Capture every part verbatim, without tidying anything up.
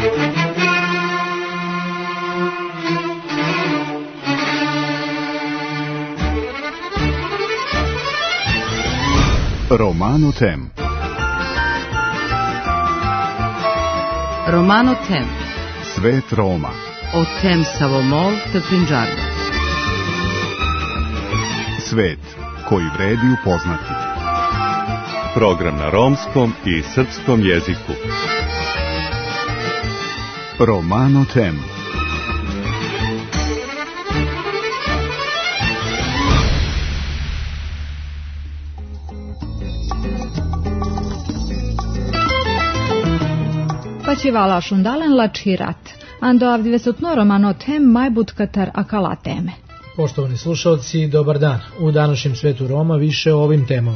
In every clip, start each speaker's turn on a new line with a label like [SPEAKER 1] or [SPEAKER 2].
[SPEAKER 1] Romano Tem.
[SPEAKER 2] Romano Tem.
[SPEAKER 1] Svet Roma.
[SPEAKER 2] O Tem Savomol te Klinđarda.
[SPEAKER 1] Svet koji vredi upoznati.
[SPEAKER 3] Program na romskom i srpskom jeziku.
[SPEAKER 1] Romano Tem.
[SPEAKER 4] Pačivala šundalen lačirat. Ando avdivesutno Romano Tem majbut katar akala teme.
[SPEAKER 5] Poštovani slušalci, dobar dan. U današnjem svetu Roma više o ovim temama.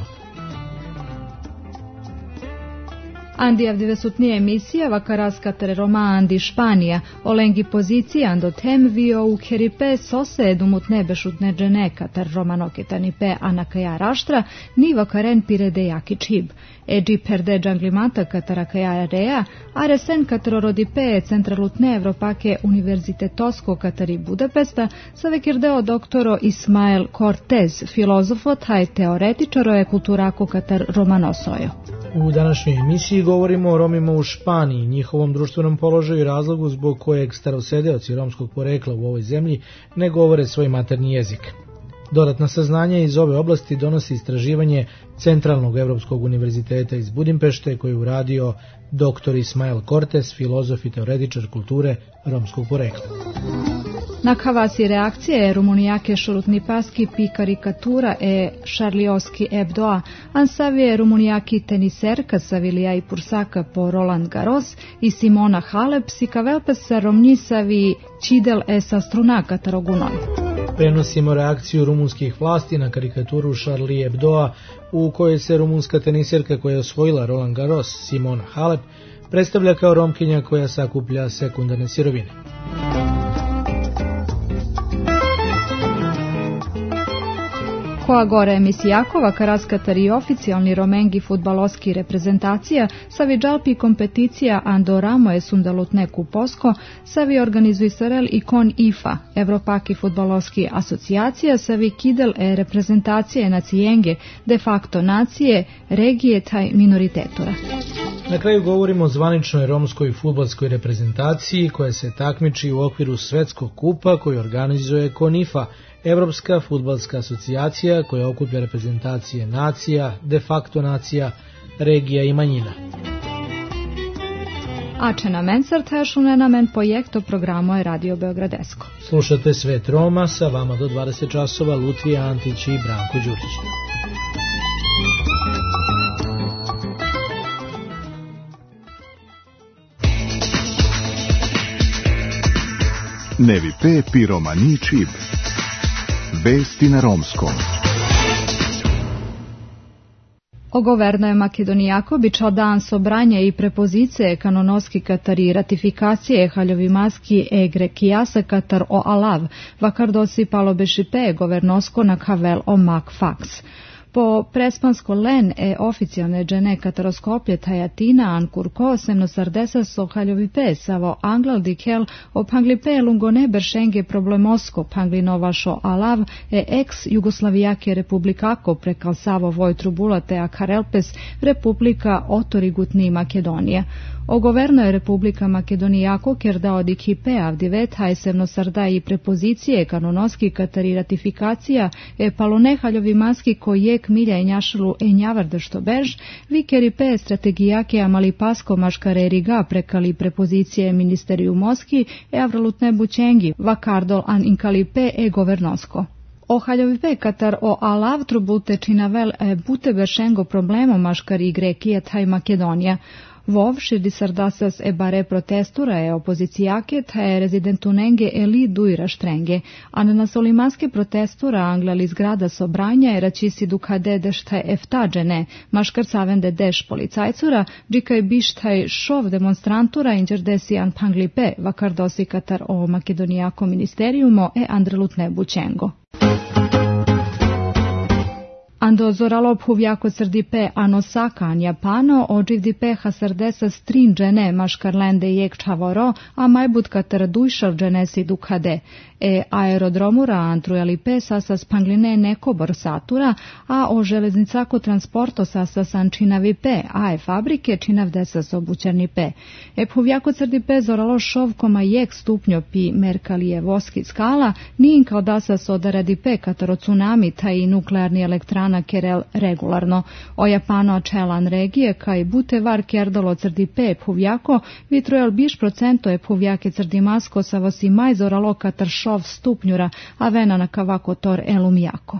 [SPEAKER 4] Andi avdivesutnije emisija vakaras katar Roma andi Španija, olengi pozicija ando tem vio u keripe sose edumut nebešutne džene katar Romano ketanipe anakaja raštra, ni vakaren pirede jaki čib. Eđi perde džanglimata katarakaja rea, aresen katarorodipe centralutne Evropake univerzitetosko katari Budapesta, savekirdeo doktoro Ismael Cortez, filozofo taj teoretičaro je kulturako katar Romanosojo.
[SPEAKER 5] U današnjoj emisiji govorimo o Romima u Španiji, njihovom društvenom položaju i razlogu zbog kojeg starosedeoci romskog porekla u ovoj zemlji ne govore svoj maternji jezik. Dodatna saznanja iz ove oblasti donosi istraživanje Centralnog Evropskog univerziteta iz Budimpešte koji je uradio doktor Ismael Cortez, filozof i teoretičar kulture romskog porekla.
[SPEAKER 4] Nakavasi reakcije rumunijake šurutni paski pi karikatura e šarlioski ebdoa, ansavije rumunijaki teniserka savilija i pursaka po Roland Garros i Simona Halep sikavelpesa romnjisavi čidel e sastrunaka tarogunoj.
[SPEAKER 5] Prenosimo reakciju rumunskih vlasti na karikaturu Charlie Hebdoa u kojoj se rumunska teniserka koja je osvojila Roland Garros, Simona Halep, predstavlja kao Romkinja koja sakuplja sekundarne sirovine.
[SPEAKER 4] Koja gore emisijakova karaskatar i oficijalni romengi futbaloski reprezentacija savi džalpi kompeticija ando ramo je sundalutne kuposko savi organizuj sarel i kon ifa, Evropaki futbaloski asocijacija savi kidel e reprezentacije nacijenge, de facto nacije, regije taj minoritetura.
[SPEAKER 5] Na kraju govorimo o zvaničnoj romskoj fudbalskoj reprezentaciji koja se takmiči u okviru svetskog kupa koji organizuje KONIFA, Evropska fudbalska asocijacija koja okuplja reprezentacije nacija, de facto nacija, regija i manjina.
[SPEAKER 4] Ačena men sartašune na men projekto programo je Radio Beogradesko.
[SPEAKER 5] Slušate Svet Roma, sa vama do dvadeset časova Lutvija Antić i Branko Đurić.
[SPEAKER 1] Nevi pe pi romani čib. Vesti na romskom.
[SPEAKER 4] Ogoverno je Makedonijako bičao dan sobranja i prepozicije kanonoski katari ratifikacije haljovi maski e grekijasa katar o alav, vakar dosi palo bešipe governosko na kavel o mak faks. Po prespansko len e oficijalne džene kataroskoplje tajatina ankurko semno sardesa so haljovi pe savo anglal dikel o panglipe lungone beršenge problemosko panglinovašo alav e ex Jugoslavijake republikako prekal savo vojtru bulate a karelpes republika otorigutni Makedonija. Ogoverno je Republika Makedonijako ker da od ikipe avdivet hajsevno sarda i prepozicije kanonoski katari ratifikacija e palone haljovi maski kojek milja i njašalu e njavarde što bež, vi keripe strategijake amali pasko maškare riga prekali prepozicije ministeriju Moski e avralutne bućengi vakardol an inkalipe e governosko. O haljovipe katar o alav trubute činavel e bute beršengo problemo maškari Grekija taj Makedonija. Vov širdi sardasas e bare protestura e opozicijake ta je rezidentunenge e li dujra štrenge, a na nasolimaske protestura anglali zgrada sobranja e račisi dukade deštaj eftađene, maškar savende deš policajcura, džikaj bištaj šov demonstrantura inđer desijan panglipe, vakar dosi katar o makedonijako ministerijumo e andrelutne bućengo. Quando zoralo puvjako crdipe anosakan Japano, ođivdipe hasardesa stringene maškarlende jek čavoro, a majbut katar dujšar dženesi dukhade. E aerodromura antrujalipe sasa spangline nekobor satura, a o železnicako transporto sasa sančinavipe, a e fabrike činavdesas obućarnipe. E puvjako crdipe zoralo šovkoma jek stupnjo pi merkalije voski skala, nijen kao da sa sodaradipe kataro tsunami taj nuklearni elektrana kerel regularno. O Japano čelan regije kaj butevar kerdolo crdipe puvjako, vitrojal biš procento je puvjake crdimasko sa vosi maj zoralo katar šov stupnjura, a vena na kavako tor elumjako.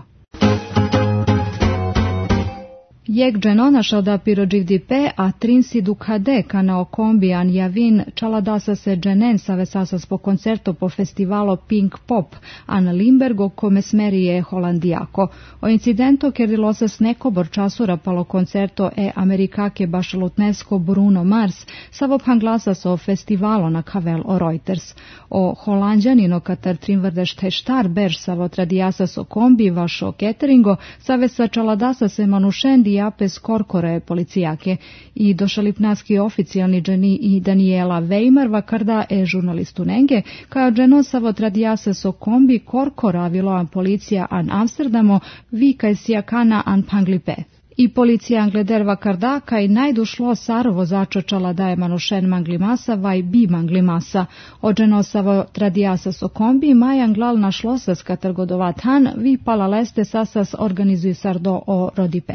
[SPEAKER 4] Jek dženona šalda pirođivdipe, a trinsi dukhade kana okombijan javin čaladasa se dženen save sasas po koncerto po festivalo Pink Pop, a na Limbergo kome smeri je holandijako. O incidento kerdilosas nekobor časura palo koncerto e amerikake bašalutnesko Bruno Mars, savo panglasas o festivalo na kavel o Reuters. O holandjanino katar trimvrdešte štar berž savo tradijasas o kombi vašo cateringo, save sa čaladasa se manušendi apes korkore policijake i došalipnaski oficijalni dženi i Daniela Weimar vakarda e žurnalistu Nenge, kao dženosavo tradijase so kombi korkora viloan policija an Amsterdamo vika sijakana an panglipe. I policija Angleder vakarda kaj najdušlo saro vozačo čala daje manušen manglimasa vaj bi manglimasa. Ođenosavo tradijasa so kombi maj anglal našlosas katargodovat han vi pala leste sasas organizuju sardo o rodipe.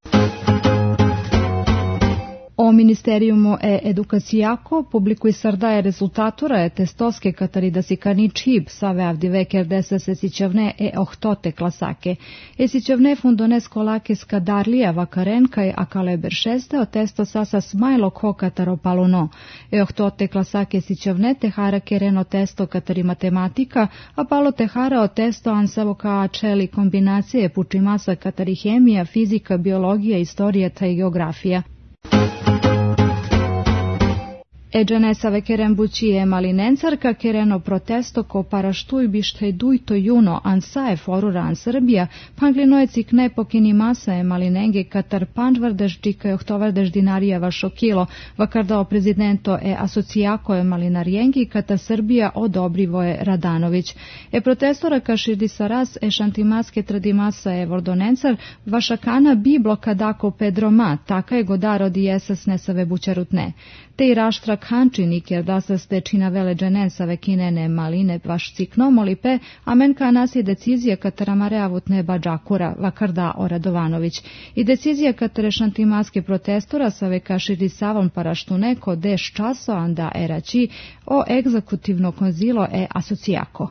[SPEAKER 4] O ministerijumu e edukacijako publikuj sardaje rezultatura e testoske katari da si kani čib save avdivek desa se sićevne e ohtote klasake. E sićevne fundones kolake skadarlija vakaren kaj akale beršeste o testo sasa smajlo ko kataro paluno. E ohtote klasake sićevne tehara kereno testo katari matematika, a palo tehara o testo ansavo ka čeli kombinacije pučimasa katari hemija, fizika, biologija, istorija ta i geografija. Eđenesave keren bućije malinencarka kereno protesto ko paraštuj bištaj dujto juno ansaje foruran Srbija, panglino je cikne pokini masa je malinenge katar panđvardež džika johtovardež dinarija vašo kilo, vakardao prezidento e asocijako je malinarijengi katar Srbija odobrivo je Radanović. E protestora ka širdi saras e šantimaske tradimasa je vordonencar, vašakana bi blokadako Pedroma, taka je godaro di jesas nesave bućarutne. Te i raštrak hančinik jer da sa stečina vele dženensave kinene maline vaš cikno molipe, a menka nas je decizija kataramare avutne bađakura, vakarda o Radovanović. I decizija katare šantimaske protestora save kaširi savon paraštune ko deš časo anda eraći o egzekutivno konzilo e asocijako.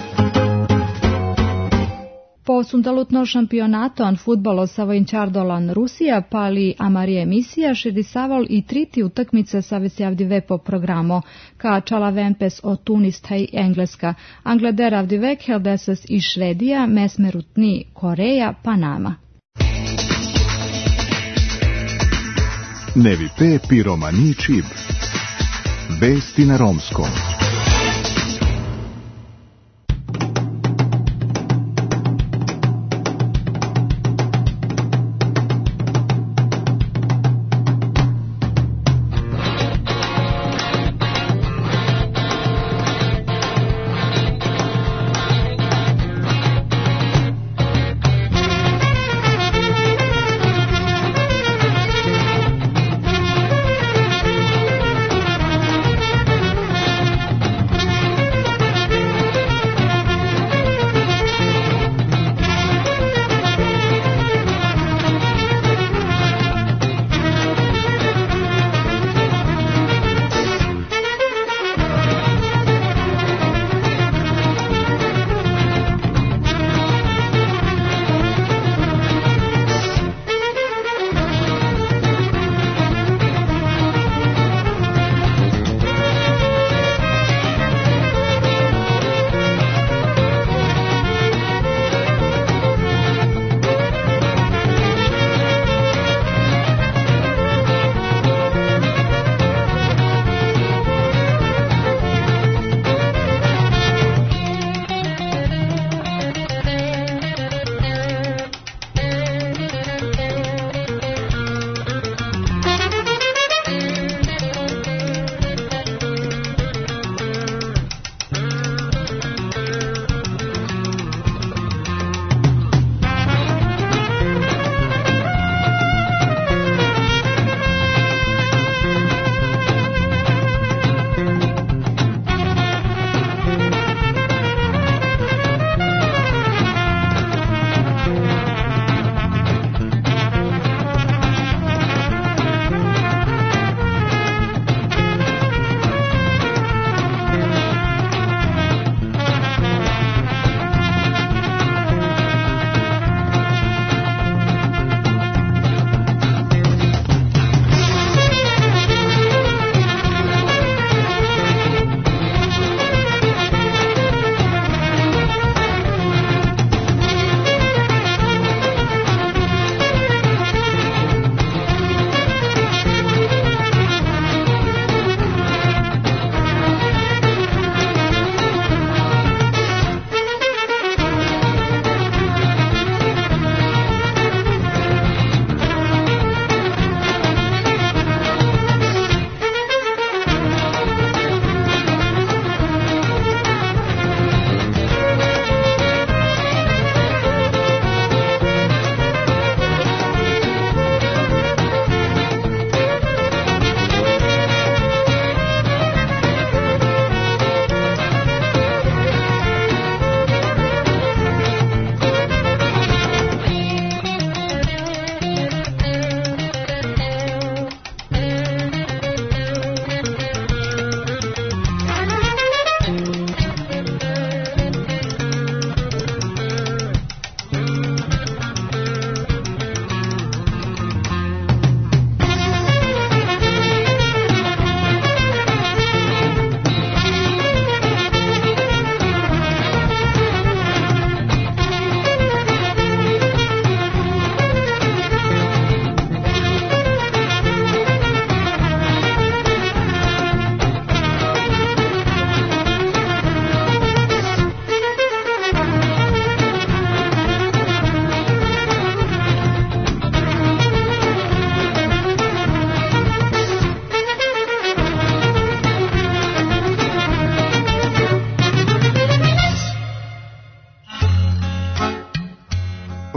[SPEAKER 4] Po sundalutno šampionato an futbolo sa vojnčardolan Rusija pali amarije emisija širdisavol i triti utakmice sa vesjavdive po programo, ka čala vempes o Tunis taj Engleska, Angleder avdivek heldesas i Švedija, mesmerutni Koreja, Panama.
[SPEAKER 1] Nevi pe piromani čib. Vesti na romskom.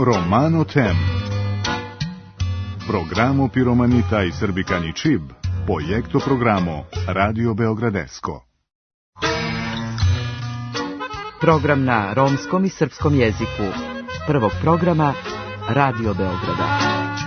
[SPEAKER 1] Romano Tem. Programo Piromanita i Srbikani Čib, projekto programo Radio Beogradesko.
[SPEAKER 2] Program na romskom i srpskom jeziku. Prvog programa Radio Beograda.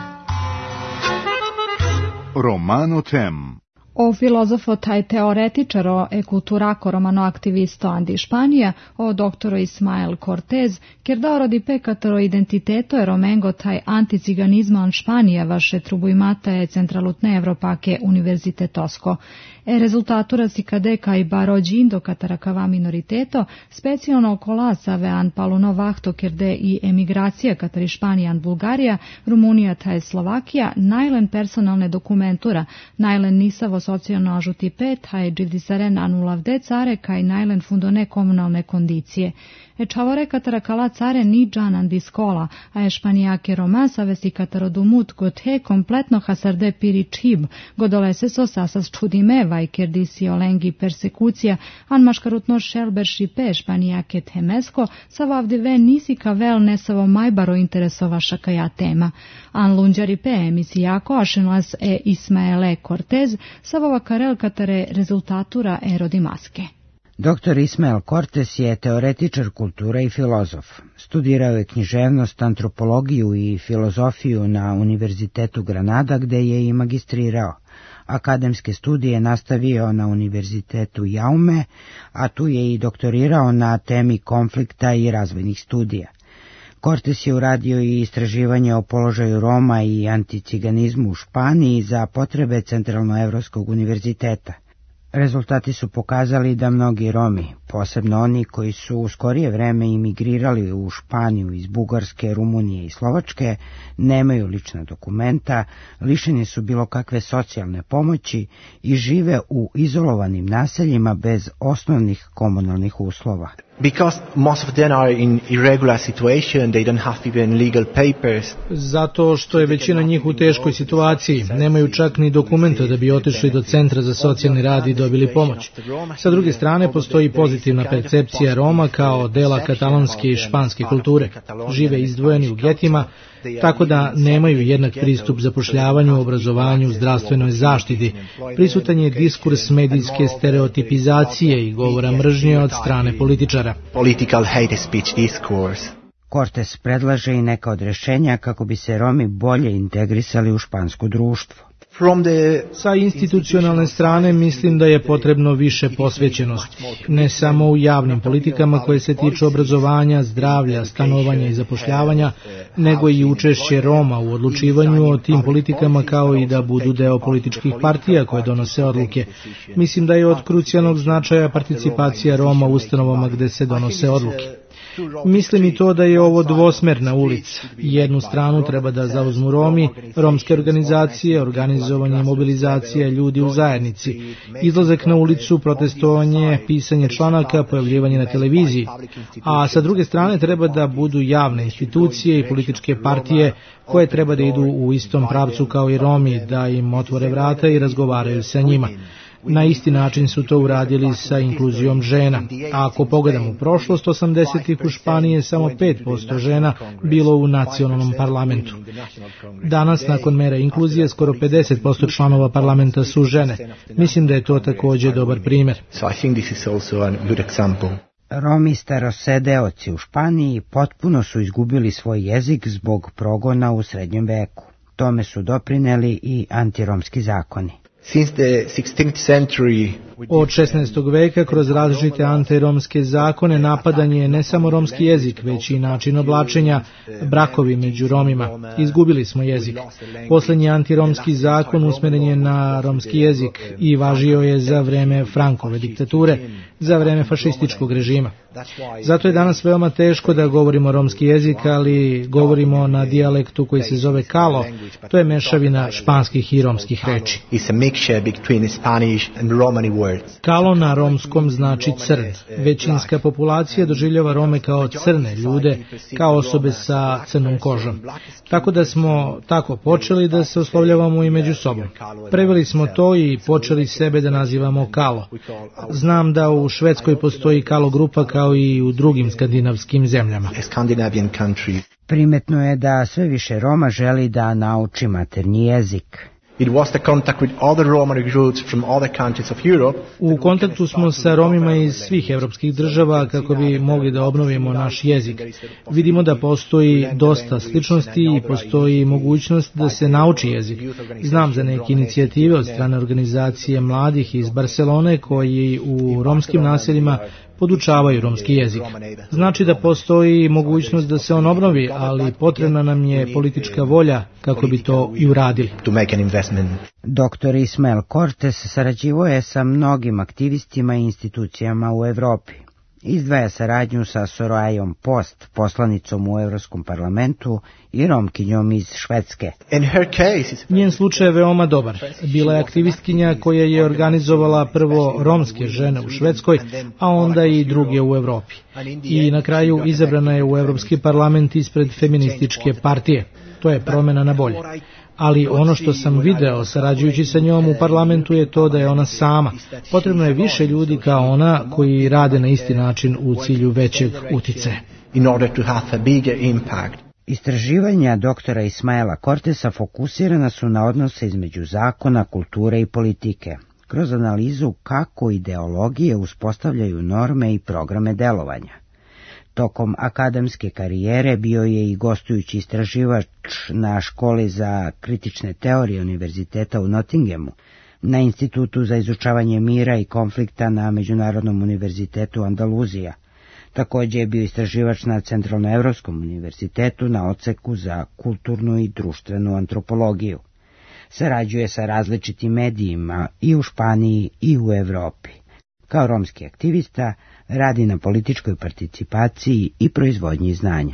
[SPEAKER 1] Romano Tem.
[SPEAKER 4] O filozofo taj teoretičaro e kulturako romano aktivisto Andi Španija, o doktoro Ismael Cortez, kjer da rodi pekataro identiteto e romengo taj anticiganizmo an Španija vaše trubujmata e centralutne Evropake univerzitetosko. E rezultatura si kadeka i baro džindo katarakava minoriteto, specijalno okola save an paluno vahto kjerde i emigracija katari Španija an Bulgarija, Rumunija taj Slovakija, najlen personalne dokumentura, najlen nisavo socijalno ažuti pet, haj dživdisaren anulavde care, kaj najlen fundone komunalne kondicije. E čavore katarakala care ni džanan di skola, a e španijake roma savesi katarodumut god he kompletno hasarde piri čib, godolese so sasas čudimeva i kerdisi olengi persekucija, an maškarutno šelber šipe španijake temesko, savavdive nisi kavel nesavo majbaro interesovaša kaja tema. An lunđari pe emisijako ašenlas e Ismaele Cortez, savova karel katare rezultatura erodimaske.
[SPEAKER 6] doktor Ismael Cortez je teoretičar kulture i filozof. Studirao je književnost, antropologiju i filozofiju na Univerzitetu Granada, gde je i magistrirao. Akademske studije nastavio na Univerzitetu Jaume, a tu je i doktorirao na temi konflikta i razvojnih studija. Cortez je uradio i istraživanje o položaju Roma i anticiganizmu u Španiji za potrebe Centralnoevropskog univerziteta. Rezultati su pokazali da mnogi Romi, posebno oni koji su u skorije vreme imigrirali u Španiju iz Bugarske, Rumunije i Slovačke, nemaju lična dokumenta, lišeni su bilo kakve socijalne pomoći i žive u izolovanim naseljima bez osnovnih komunalnih uslova.
[SPEAKER 7] Because most of them are in irregular situation, they don't have even legal papers.
[SPEAKER 5] Zato što je većina njih u teškoj situaciji, nemaju čak ni dokumenta da bi otišli do centra za socijalni rad i dobili pomoć. Sa druge strane, postoji pozitivna percepcija Roma kao dela katalonske i španske kulture. Žive izdvojeni u getima, tako da nemaju jednak pristup zapošljavanju, obrazovanju, zdravstvenoj zaštiti. Prisutan je diskurs medijske stereotipizacije i govora mržnje od strane političara.
[SPEAKER 7] Political hate speech discourse.
[SPEAKER 6] Cortez predlaže i neka od rešenja kako bi se Romi bolje integrisali u špansko društvo.
[SPEAKER 7] From the...
[SPEAKER 5] Sa institucionalne strane mislim da je potrebno više posvećenosti, ne samo u javnim politikama koje se tiču obrazovanja, zdravlja, stanovanja i zapošljavanja, nego i učešće Roma u odlučivanju o tim politikama kao i da budu deo političkih partija koje donose odluke. Mislim da je od krucijalnog značaja participacija Roma u ustanovama gde se donose odluke. Mislim i to da je ovo dvosmerna ulica. Jednu stranu treba da zauzmu Romi, romske organizacije, organizovanje i mobilizacija ljudi u zajednici, izlazak na ulicu, protestovanje, pisanje članaka, pojavljivanje na televiziji, a sa druge strane treba da budu javne institucije i političke partije koje treba da idu u istom pravcu kao i Romi, da im otvore vrata i razgovaraju sa njima. Na isti način su to uradili sa inkluzijom žena. A ako pogledamo u prošlost, osamdesetih u Španiji je samo pet posto žena bilo u nacionalnom parlamentu. Danas, nakon mera inkluzije, skoro pedeset posto članova parlamenta su žene. Mislim da je to također dobar primjer.
[SPEAKER 6] Romi starosedeoci u Španiji potpuno su izgubili svoj jezik zbog progona u srednjem veku. Tome su doprineli i antiromski zakoni.
[SPEAKER 7] Since the sixteenth century,
[SPEAKER 5] od šesnaestog veka kroz različite antiromske zakone napadanje je ne samo romski jezik, već i način oblačenja, brakovi među Romima. Izgubili smo jezik. Poslednji antiromski zakon usmeren je na romski jezik i važio je za vreme Frankove diktature, za vreme fašističkog režima. Zato je danas veoma teško da govorimo romski jezik, ali govorimo na dijalektu koji se zove kalo, to je mešavina španskih i romskih reči. Kalo na romskom znači crn. Većinska populacija doživljava Rome kao crne ljude, kao osobe sa crnom kožom. Tako da smo tako počeli da se oslovljavamo i među sobom. Preveli smo to i počeli sebe da nazivamo kalo. Znam da u Švedskoj postoji kalo grupa kao kao i u drugim skandinavskim zemljama.
[SPEAKER 7] Scandinavian countries.
[SPEAKER 6] Primetno je da sve više Roma želi da nauči maternji jezik.
[SPEAKER 7] It was the contact with other Roma groups from other countries of Europe.
[SPEAKER 5] U kontaktu smo sa Romima iz svih evropskih država kako bi mogli da obnovimo naš jezik. Vidimo da postoji dosta sličnosti i postoji mogućnost da se nauči jezik. Znam za neke inicijative od strane organizacije mladih iz Barcelone koji u romskim naseljima podučavaju romski jezik. Znači da postoji mogućnost da se on obnovi, ali potrebna nam je politička volja kako bi to i uradili.
[SPEAKER 6] Doktor Ismael Cortes sarađivao je sa mnogim aktivistima i institucijama u Evropi. Izdvaja saradnju sa Sorayom Post, poslanicom u Evropskom parlamentu i Romkinjom iz Švedske.
[SPEAKER 5] Njen slučaj je veoma dobar. Bila je aktivistkinja koja je organizovala prvo romske žene u Švedskoj, a onda i druge u Evropi. I na kraju izabrana je u Evropski parlament ispred feminističke partije. To je promjena na bolje. Ali ono što sam video sarađujući sa njom u parlamentu je to da je ona sama. Potrebno je više ljudi kao ona koji rade na isti način u cilju većeg uticaja.
[SPEAKER 6] Istraživanja doktora Ismaela Cortesa fokusirana su na odnose između zakona, kulture i politike, kroz analizu kako ideologije uspostavljaju norme i programe delovanja. Tokom akademske karijere bio je i gostujući istraživač na školi za kritične teorije Univerziteta u Nottinghamu, na Institutu za izučavanje mira i konflikta na Međunarodnom univerzitetu Andaluzija. Također je bio istraživač na Centralnoevropskom univerzitetu na odseku za kulturnu i društvenu antropologiju. Sarađuje sa različitim medijima i u Španiji i u Evropi. Kao romski aktivista radi na političkoj participaciji i proizvodnji znanja.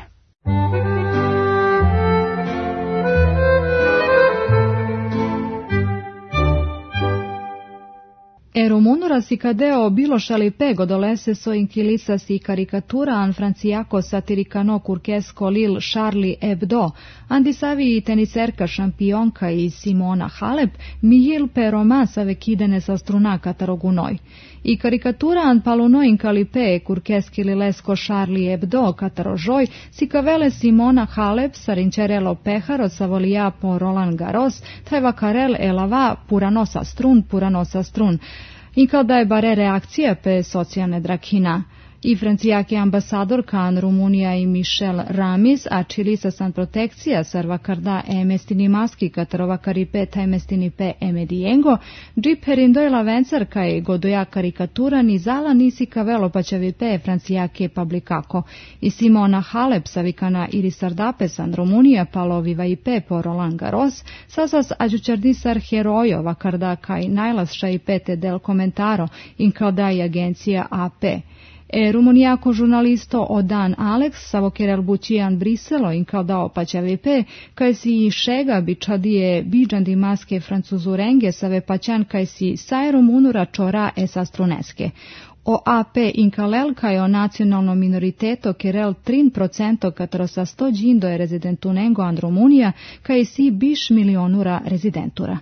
[SPEAKER 4] E Romunuras i cadeo bilošali pego dolese so inquilisas i caricatura an franciaco satiricano curchesco lil Charlie Hebdo, andisavi i teniserka šampionka i Simona Halep, Mihil pe roman sa vekidene sa struna catarogunoi. I caricatura an palunoi in calipe curcheschi lilesco Charlie Hebdo catarojoi, si cavele Simona Halep sarincerelo peharo savolia po Roland Garros, tajva karel elava puranosa strun, puranosa strun. I kao da je bare reakcija pe socijalne drakina. I francijake ambasadorka an Rumunija i Michel Ramis, a čilisa san protekcija sarva karda e mestini maski katarova karipe taj mestini pe emedijengo, džip herindojla vencarka i godoja karikatura ni zala nisi kavelo paćavi pe francijake publikako. I Simona Halep savikana iri sardape san Rumunija paloviva i pe po Roland Garros, sasas ađučardisar herojova karda kaj najlasša i pete del komentaro in kao da je agencija A P. E rumunijako žurnalisto Odan Alex savokerel bučijan Briselo in kao dao paćavi pe, kaj si šega bičadije biđandi maske francuzurenge save paćan kaj si saj rumunura čora esa struneske. O A P in kalel kaj o nacionalno minoriteto kerel tri procento katro sa sto džindo je rezidentunengo and Rumunija kaj si biš milionura rezidentura.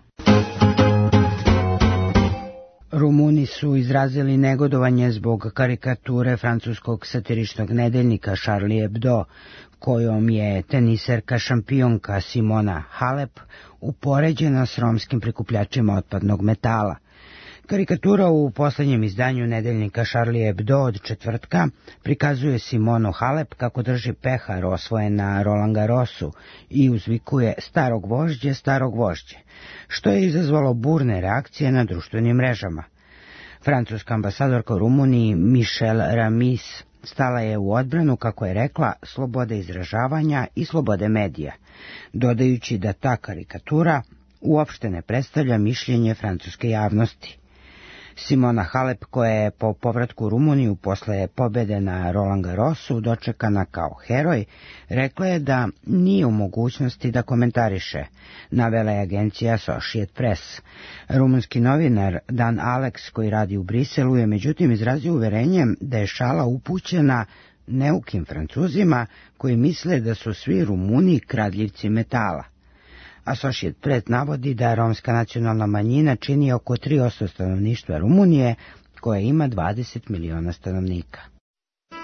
[SPEAKER 6] Rumuni su izrazili negodovanje zbog karikature francuskog satiričnog nedeljnika Charlie Hebdo, kojom je teniserka šampionka Simona Halep upoređena s romskim prikupljačima otpadnog metala. Karikatura u posljednjem izdanju nedeljnika Charlie Hebdo od četvrtka prikazuje Simonu Halep kako drži pehar osvojen na Roland Garrosu i uzvikuje starog vožđe, starog vožđe, što je izazvalo burne reakcije na društvenim mrežama. Francuska ambasadorka u Rumuniji Michel Ramis stala je u odbranu, kako je rekla, slobode izražavanja i slobode medija, dodajući da ta karikatura uopšte ne predstavlja mišljenje francuske javnosti. Simona Halep, koja je po povratku u Rumuniju posle pobede na Roland Garrosu dočekana kao heroj, rekla je da nije u mogućnosti da komentariše, navela je agencija Associated Press. Rumunski novinar Dan Alex, koji radi u Briselu, je međutim izrazio uverenje da je šala upućena neukim Francuzima koji misle da su svi Rumuni kradljivci metala. Associated Press navodi da romska nacionalna manjina čini oko tri posto stanovništva Rumunije, koja ima dvadeset miliona stanovnika.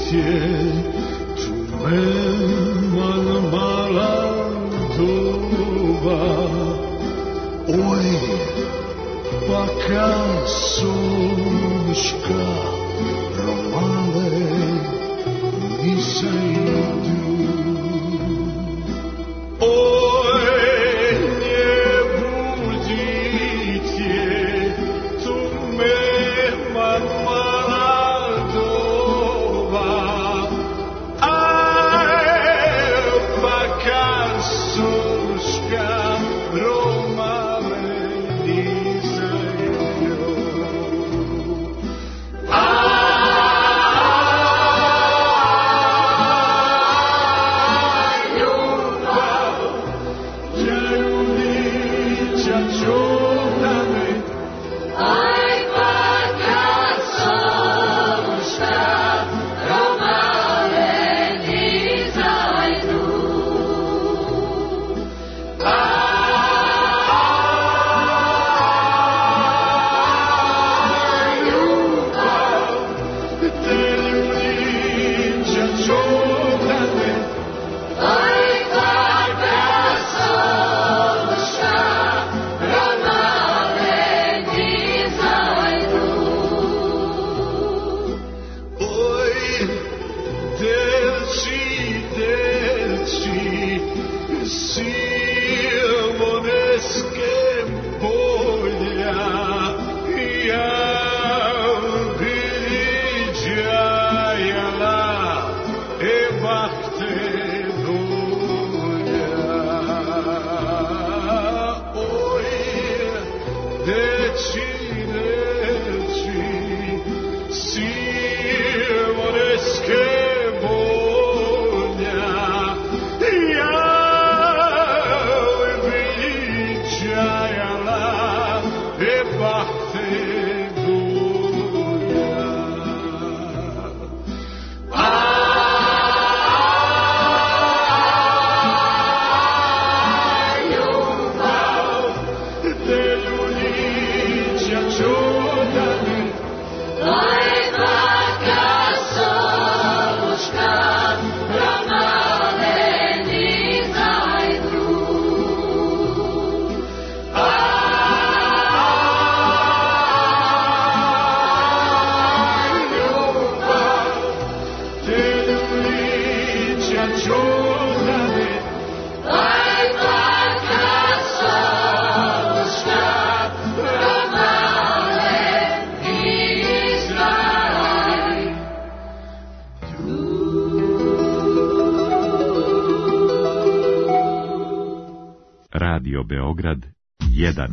[SPEAKER 3] Radio Beograd jedan.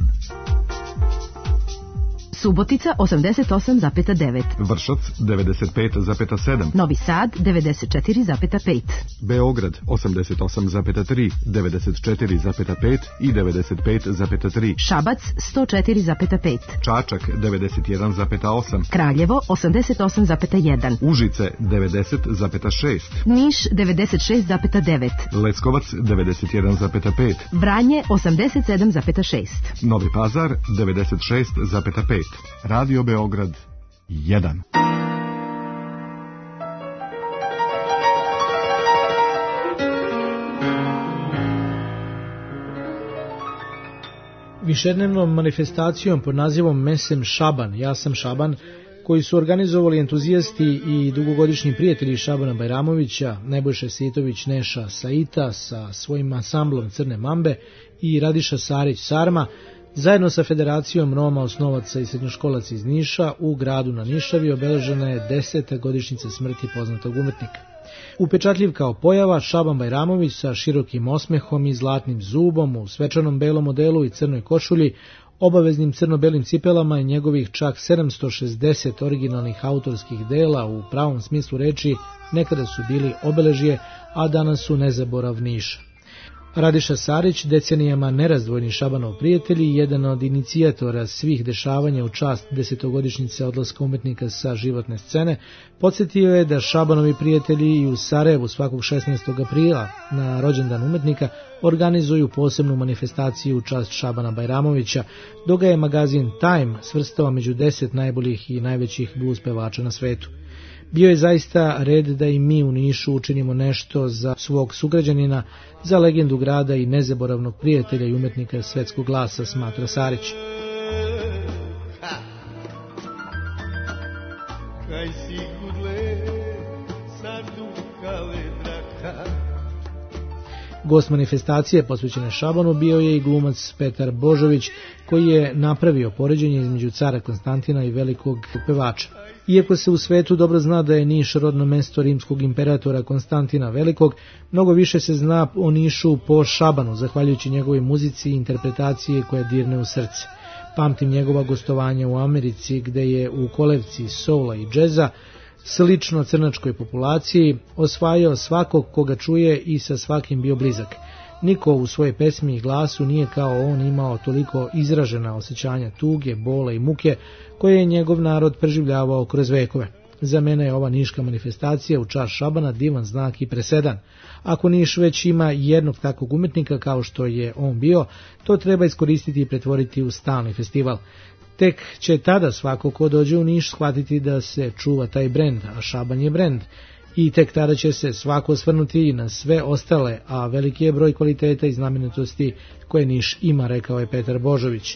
[SPEAKER 8] Subotica osamdeset osam zarez devet.
[SPEAKER 1] Vršac devedeset pet zarez sedam.
[SPEAKER 8] Novi Sad devedeset četiri zarez pet.
[SPEAKER 1] Beograd osamdeset osam zarez tri, devedeset četiri zarez pet i devedeset pet zarez tri.
[SPEAKER 8] Šabac sto četiri zarez pet.
[SPEAKER 1] Čačak devedeset jedan zarez osam.
[SPEAKER 8] Kraljevo osamdeset osam zarez jedan.
[SPEAKER 1] Užice devedeset zarez šest.
[SPEAKER 8] Niš devedeset šest zarez devet.
[SPEAKER 1] Leskovac devedeset jedan zarez pet.
[SPEAKER 8] Vranje osamdeset sedam zarez šest.
[SPEAKER 1] Novi Pazar devedeset šest zarez pet. Radio Beograd jedan.
[SPEAKER 5] Višednevnom manifestacijom pod nazivom Mesem Šaban, ja sam Šaban, koji su organizovali entuzijasti i dugogodišnji prijatelji Šabana Bajramovića, Nebojša Sitović Neša Saita sa svojim ansamblom Crne Mambe i Radiša Sarić Sarma, zajedno sa Federacijom Roma osnovaca i srednjoškolaca iz Niša u gradu na Nišavi obeležena je deseta godišnjica smrti poznatog umetnika. Upečatljiv kao pojava, Šaban Bajramović sa širokim osmehom i zlatnim zubom u svečanom belom modelu i crnoj košulji, obaveznim crno-belim cipelama i njegovih čak sedamsto šezdeset originalnih autorskih dela u pravom smislu reči nekada su bili obeležje, a danas su nezaborav Niša. Radiša Sarić, decenijama nerazdvojni Šabanov prijatelj i jedan od inicijatora svih dešavanja u čast desetogodišnjice odlaska umetnika sa životne scene, podsjetio je da Šabanovi prijatelji i u Sarajevu svakog šesnaestog aprila na rođendan umetnika organizuju posebnu manifestaciju u čast Šabana Bajramovića, dok ga je magazin Time svrstao među deset najboljih i najvećih blues pevača na svetu. Bio je zaista red da i mi u Nišu učinimo nešto za svog sugrađanina, za legendu grada i nezaboravnog prijatelja i umetnika svetskog glasa, smatra Sarić. Gost manifestacije posvećene Šabanu bio je i glumac Petar Božović, koji je napravio poređenje između cara Konstantina i velikog pevača. Iako se u svetu dobro zna da je Niš rodno mesto rimskog imperatora Konstantina Velikog, mnogo više se zna o Nišu po Šabanu, zahvaljujući njegovoj muzici i interpretaciji koja dirne u srce. Pamtim njegova gostovanja u Americi, gde je u kolevci soula i džeza, slično crnačkoj populaciji, osvajao svakog koga čuje i sa svakim bio blizak. Niko u svojoj pesmi i glasu nije kao on imao toliko izražena osjećanja tuge, bola i muke koje je njegov narod preživljavao kroz vekove. Za mene je ova niška manifestacija u čast Šabana divan znak i presedan. Ako Niš već ima jednog takvog umetnika kao što je on bio, to treba iskoristiti i pretvoriti u stalni festival. Tek će tada svako ko dođe u Niš shvatiti da se čuva taj brend, a Šaban je brend. I tek tada će se svako osvrnuti i na sve ostale, a veliki je broj kvaliteta i znamenitosti koje Niš ima, rekao je Petar Božović.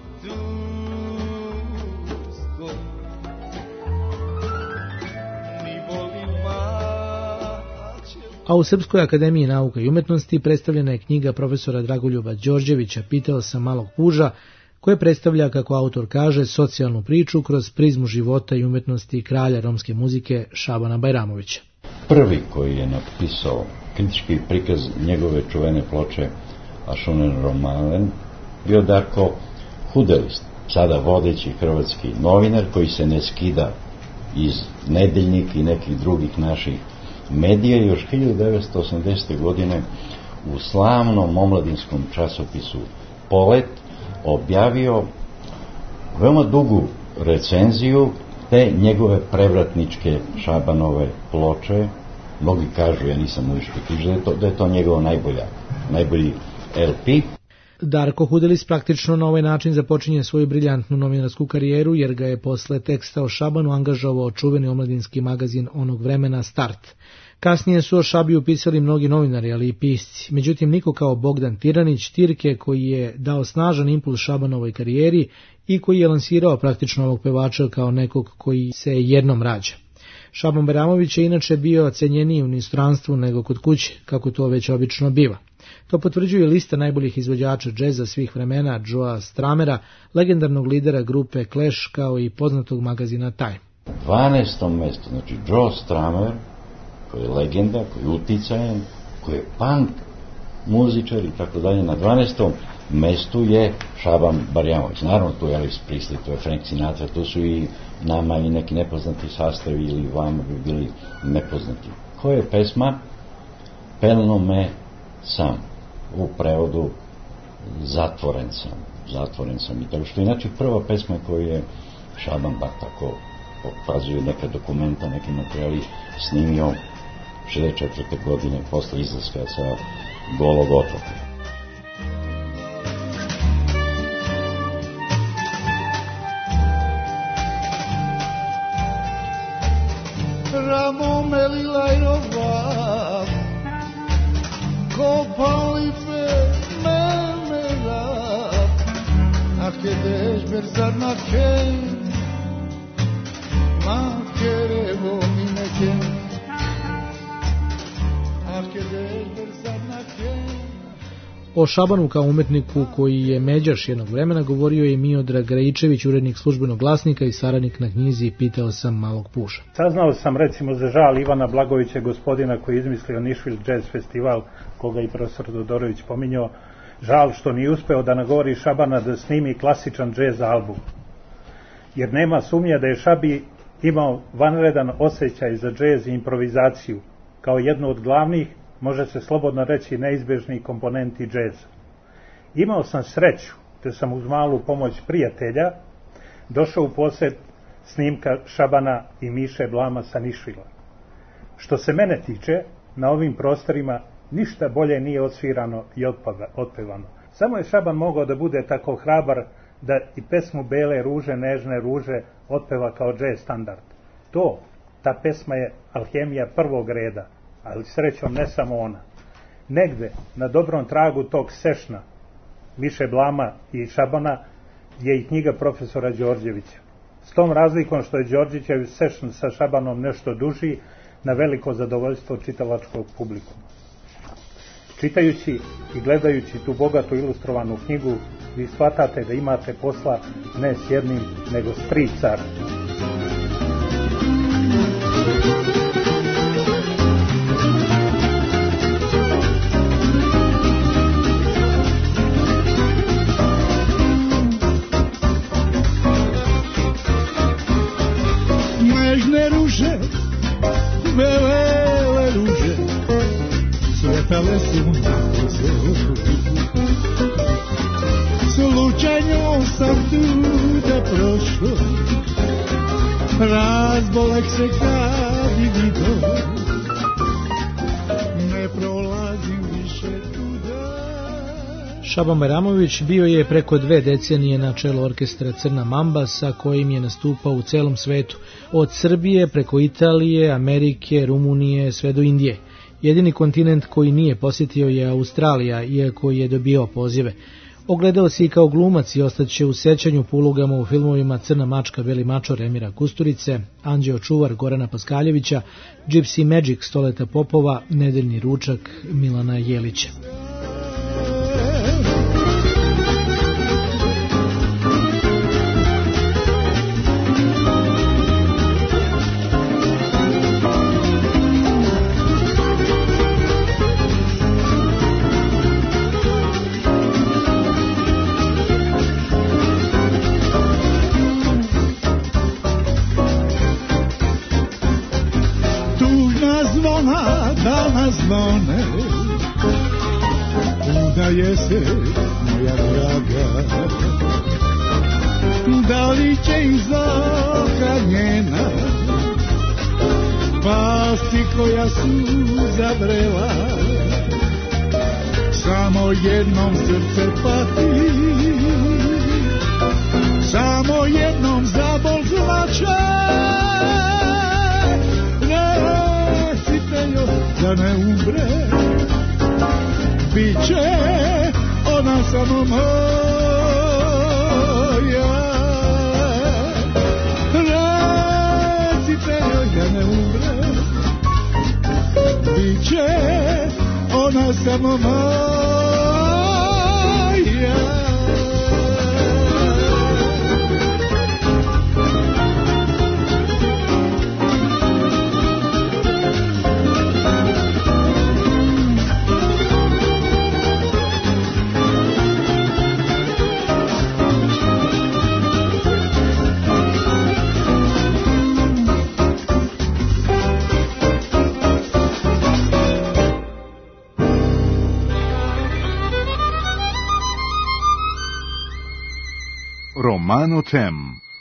[SPEAKER 5] A u Srpskoj akademiji nauka i umetnosti predstavljena je knjiga profesora Dragoljuba Đorđevića Pitao sam malog puža, koje predstavlja, kako autor kaže, socijalnu priču kroz prizmu života i umetnosti kralja romske muzike Šabana Bajramovića.
[SPEAKER 9] Prvi koji je napisao kritički prikaz njegove čuvene ploče Ašunen Romalen bio Darko Hudelist, sada vodeći hrvatski novinar koji se ne skida iz Nedeljnika i nekih drugih naših medija. Još hiljadu devetsto osamdesete. godine u slavnom omladinskom časopisu Polet objavio veoma dugu recenziju te njegove prevratničke Šabanove ploče. Mnogi kažu, ja nisam muzički knjižar, da je to, da je to njegov najbolja, najbolji el pe.
[SPEAKER 5] Darko Hudelis praktično na ovaj način započinje svoju briljantnu novinarsku karijeru, jer ga je posle teksta o Šabanu angažovao čuveni omladinski magazin onog vremena Start. Kasnije su o Šabiju pisali mnogi novinari, ali i pisci. Međutim, niko kao Bogdan Tiranić, Tirke, koji je dao snažan impuls Šabanovoj karijeri i koji je lansirao praktično ovog pevača kao nekog koji se jednom rađa. Šaban Bajramović je inače bio cenjeniji u inostranstvu nego kod kuće, kako to već obično biva. To potvrđuje lista najboljih izvođača džeza svih vremena Joea Stramera, legendarnog lidera grupe Clash, kao i poznatog magazina Time.
[SPEAKER 9] dvanaestom mestu, znači Joe Stramer, koji je legenda, koji je uticajan, koji je punk muzičar i tako dalje, na dvanaestom mestu je Šaban Bajramović. Naravno, tu je Elvis Presley, tu je Frank Sinatra, tu su i nama i neki nepoznati sastavi ili vama bi bili nepoznati. Koja je pesma? Pelno me sam, u prevodu zatvoren sam, zatvoren sam. I tako što inače prva pesma koju je Šaban bar tako pokazuju neka dokumenta, neki materijali snimio šezdeset četvrte. godine posle izlaska sa Golog otoka.
[SPEAKER 10] Ramo melila i roba, kopali fe memera, a che des berzar na che, ma querevo mi neke, a che des berzar na che.
[SPEAKER 5] O Šabanu kao umetniku koji je međaš jednog vremena govorio je i Miodrag Rajičević, urednik Službenog glasnika i saradnik na knjizi Pitao sam malog puža.
[SPEAKER 11] Saznao sam recimo za žal Ivana Blagovića, gospodina koji je izmislio Nashville Jazz Festival, koga i profesor Todorović pominjao, žal što nije uspeo da nagovori Šabana da snimi klasičan džez album. Jer nema sumnja da je Šabi imao vanredan osjećaj za džez i improvizaciju, kao jednu od glavnih, može se slobodno reći, neizbežni komponenti džeza. Imao sam sreću, te sam uz malu pomoć prijatelja došao u posjed snimka Šabana i Miše Blama sa Nashvillea. Što se mene tiče, na ovim prostorima ništa bolje nije odsvirano i otpevano. Samo je Šaban mogao da bude tako hrabar da i pesmu Bele ruže, nežne ruže otpeva kao džez standard. To Ta pesma je alhemija prvog reda, ali srećom ne samo ona. Negde, na dobrom tragu tog sešna, Miše Blama i Šabana, je i knjiga profesora Đorđevića. S tom razlikom što je Đorđićev sešn sa Šabanom nešto duži, na veliko zadovoljstvo čitalačkog publikuma. Čitajući i gledajući tu bogatu ilustrovanu knjigu, vi shvatate da imate posla ne s jednim, nego s tri cara.
[SPEAKER 10] Nežne ruže, belele ruže, svetale su na pozoru. Slučajno sam tuda prošao, razbolek se kad i vidio, ne prolazim više tuda.
[SPEAKER 5] Šaban Bajramović bio je preko dve decenije na čelu orkestra Crna Mamba, sa kojim je nastupao u celom svetu, od Srbije preko Italije, Amerike, Rumunije, sve do Indije. Jedini kontinent koji nije posjetio je Australija, iako je dobio pozive. Ogledao se i kao glumac i ostaće u sećanju po ulogama u filmovima Crna mačka, Beli mačor Emira Kusturice, Anđeo čuvar Gorana Paskaljevića, Gypsy Magic Stoleta Popova, Nedeljni ručak Milana Jelića.
[SPEAKER 10] Zvone, udaje se moja draga, da li će iz oka njena pasti koja suza vrela, samo jednom srce pati, samo jednom zabol zlače. Da ne umre, bit će ona samo moja. Recite joj da ne umre, bit će ona samo moja.
[SPEAKER 1] Romano Tem.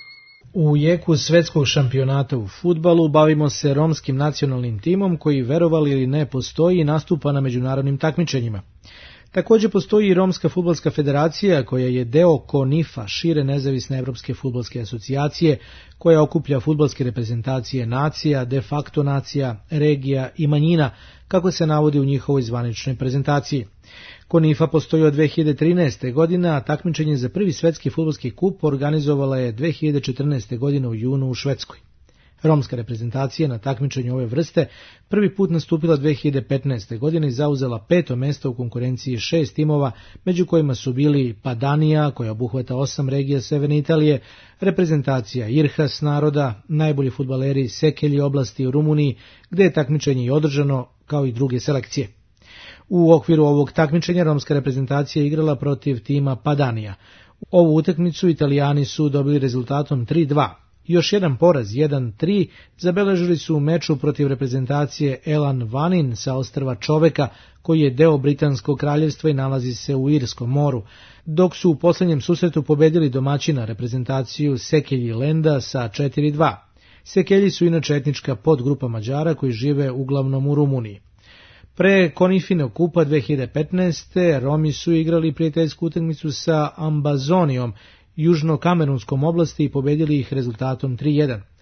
[SPEAKER 5] U jeku svetskog šampionata u fudbalu bavimo se romskim nacionalnim timom koji, verovali ili ne, postoji i nastupa na međunarodnim takmičenjima. Također postoji i Romska fudbalska federacija koja je deo KONIFA, šire nezavisne evropske fudbalske asocijacije, koja okuplja fudbalske reprezentacije nacija, de facto nacija, regija i manjina, kako se navodi u njihovoj zvaničnoj prezentaciji. KONIFA postoji od dve hiljade trinaeste. godine, a takmičenje za prvi svetski fudbalski kup organizovala je dve hiljade četrnaeste. godine u junu u Švedskoj. Romska reprezentacija na takmičenju ove vrste prvi put nastupila dve hiljade petnaeste. godine i zauzela peto mesto u konkurenciji šest timova, među kojima su bili Padanija, koja obuhvata osam regija severne Italije, reprezentacija Irhas naroda, najbolji fudbaleri Sekelji oblasti u Rumuniji, gde je takmičenje i održano, kao i druge selekcije. U okviru ovog takmičenja romska reprezentacija igrala protiv tima Padanija. Ovu utakmicu Italijani su dobili rezultatom tri dva. Još jedan poraz, jedan tri, zabeležili su u meču protiv reprezentacije Elan Vanin sa ostrva Čoveka, koji je deo Britanskog kraljevstva i nalazi se u Irskom moru, dok su u posljednjem susretu pobedili domaćina reprezentaciju Sekelji Lenda sa četiri dva. Sekelji su inače etnička podgrupa Mađara koji žive uglavnom u Rumuniji. Pre Konifine kupa dve hiljade petnaeste. Romi su igrali prijateljsku utakmicu sa Ambazonijom, južno-kamerunskom oblasti, i pobedili ih rezultatom tri jedan.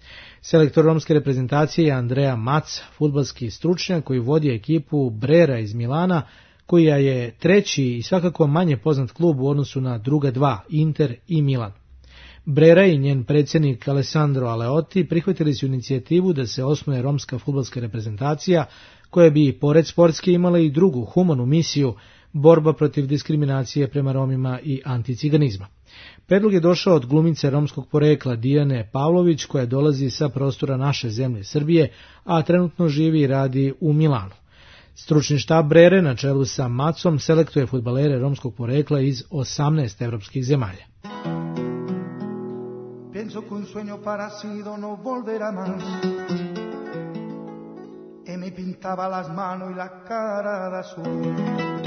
[SPEAKER 5] Selektor romske reprezentacije je Andrea Mac, fudbalski stručnjak koji vodi ekipu Brera iz Milana, koja je treći i svakako manje poznat klub u odnosu na druga dva, Inter i Milan. Brera i njen predsjednik Alessandro Aleotti prihvatili su inicijativu da se osnuje romska fudbalska reprezentacija, koja bi pored sportske imala i drugu humanu misiju, borba protiv diskriminacije prema Romima i anticiganizma. Predlog je došao od glumice romskog porekla Dijane Pavlović, koja dolazi sa prostora naše zemlje Srbije, a trenutno živi i radi u Milanu. Stručni štab Brere na čelu sa Macom selektuje fudbalere romskog porekla iz osamnaest evropskih zemalja.
[SPEAKER 12] Pienso que un sueño parecido no volverá más. Y me pintaba las manos y la cara de azul.